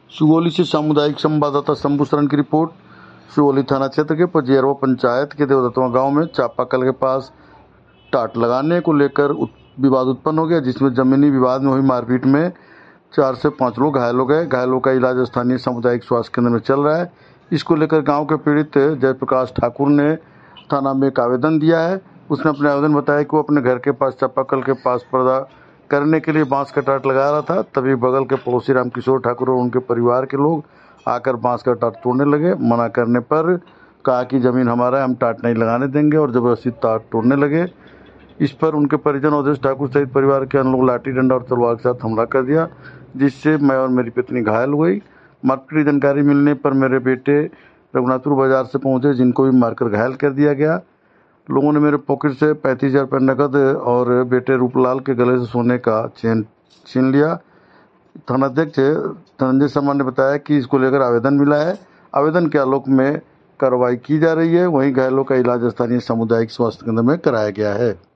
सुगौली से सामुदायिक संवाददाता शंभू शरण की रिपोर्ट। सुगौली थाना क्षेत्र के पजियरवा पंचायत के देवदत्तवा गांव में चापाकल के पास टाट लगाने को लेकर विवाद उत्पन्न हो गया, जिसमें जमीनी विवाद में हुई मारपीट में 4 से 5 लोग घायल हो गए। घायलों का इलाज स्थानीय सामुदायिक स्वास्थ्य केंद्र में चल रहा है। इसको लेकर गांव के पीड़ित जयप्रकाश ठाकुर ने थाना में एक आवेदन दिया है। उसने अपने आवेदन बताया कि वो अपने घर के पास चापाकल के पास पर्दा करने के लिए बांस का टाट लगा रहा था, तभी बगल के पड़ोसी रामकिशोर ठाकुर और उनके परिवार के लोग आकर बांस का टाट तोड़ने लगे। मना करने पर कहा कि जमीन हमारा है, हम टाट नहीं लगाने देंगे, और जबरदस्ती टाट तोड़ने लगे। इस पर उनके परिजन अवधेश ठाकुर सहित परिवार के अन्य लोग लाठी डंडा और तलवार के साथ हमला कर दिया, जिससे मैं और मेरी पत्नी घायल हो गई। मारपीट की जानकारी मिलने पर मेरे बेटे रघुनाथपुर बाजार से पहुंचे, जिनको भी मारकर घायल कर दिया गया। लोगों ने मेरे पॉकेट से 35,000 रुपये नकद और बेटे रूपलाल के गले से सोने का चेन छीन लिया। थानाध्यक्ष धनंजय शर्मा ने बताया कि इसको लेकर आवेदन मिला है, आवेदन के आलोक में कार्रवाई की जा रही है। वहीं घायलों का इलाज स्थानीय सामुदायिक स्वास्थ्य केंद्र में कराया गया है।